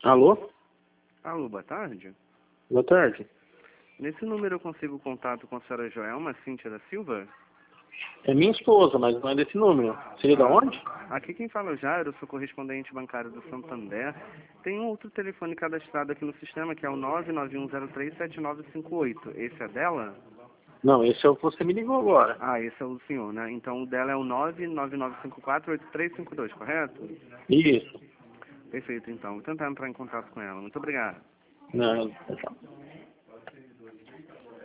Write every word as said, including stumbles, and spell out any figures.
Alô? Alô, boa tarde. Boa tarde. Nesse número eu consigo contato com a senhora Joelma Cíntia da Silva? É minha esposa, mas não é desse número. Seria da onde? Aqui quem fala é o Jairo, sou correspondente bancário do Santander. Tem um outro telefone cadastrado aqui no sistema, que é o nove nove um zero três sete nove cinco oito. Esse é dela? Não, esse é o que você me ligou agora. Ah, esse é o senhor, né? Então o dela é o nove nove nove cinco quatro oito três cinco dois, correto? Isso. Perfeito, então. Vou tentar entrar em contato com ela. Muito obrigado. Não, tchau.